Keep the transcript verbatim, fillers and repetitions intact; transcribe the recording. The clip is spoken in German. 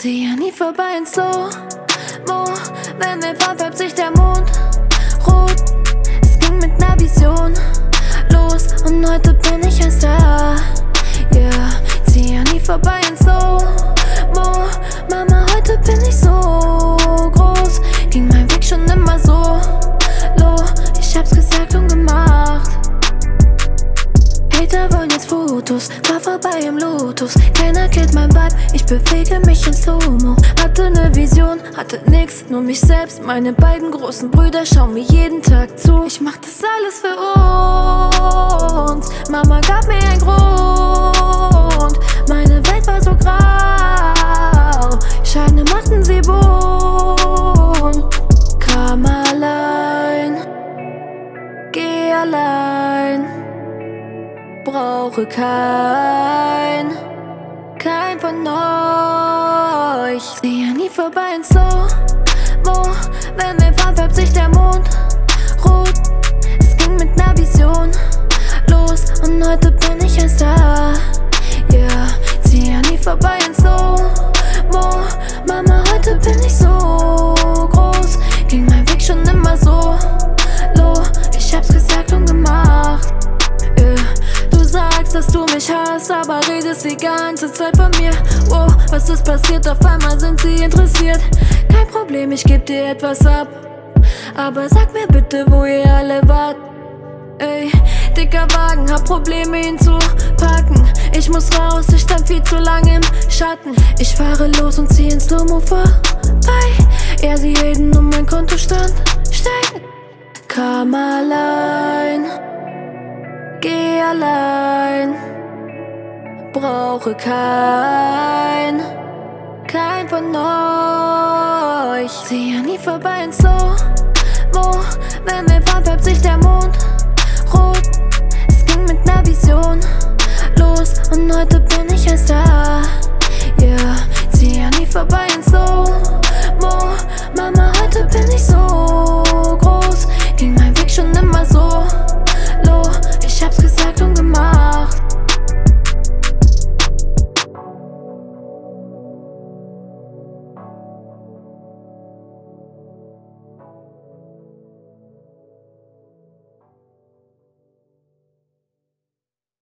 zieh ja nie vorbei ins Slow-Mo. Wenn wir fahren, färbt sich der Mond rot. Es ging mit ner Vision los und heute bin ich ein Star. Yeah, zieh ja nie vorbei ins Slow-Mo. Mama, heute bin ich so groß. Ging mein Weg schon immer so low. Ich hab's gesagt und gemacht. Hater wollen jetzt Fotos, war vorbei im Lotus. Keiner kennt mein Vibe, ich bewege mich in Slow-Mo. Hatte ne Vision, hatte nix, nur mich selbst. Meine beiden großen Brüder schauen mir jeden Tag zu. Ich mach das alles für uns. Mama gab mir einen Grund. Meine Welt war so grau, Scheine machten sie bunt. Kam allein, geh allein. Brauche kein, kein von euch. Zieh ja nie vorbei ins Slow-Mo. Wenn wir fahren, färbt sich der Mond rot. Es ging mit ner Vision los und heute bin ich ein Star. Yeah, zieh ja nie vorbei ins Slow-Mo. Mama, heute bin ich so groß. Ging mein Weg schon immer so low. Ich hab's gesagt und gemacht. Yeah. Du sagst, dass du mich hast, aber redest die ganze Zeit von mir. Wow, was ist passiert? Auf einmal sind sie interessiert. Kein Problem, ich geb dir etwas ab. Aber sag mir bitte, wo ihr alle wart. Ey, dicker Wagen, hab Probleme ihn zu packen. Ich muss raus, ich stand viel zu lange im Schatten. Ich fahre los und zieh ins Slow-Mo vorbei. Ja, sie reden um mein Kontostand steigt. Kam allein, geh allein. Brauche kein, kein von euch. Zieh ja nie vorbei ins Slow-Mo. Wenn wir fahren, färbt sich der Mond rot. Es ging mit ner Vision los und heute bin ich ein Star. Yeah, zieh ja nie vorbei ins Slow-Mo. Mama, heute bin ich so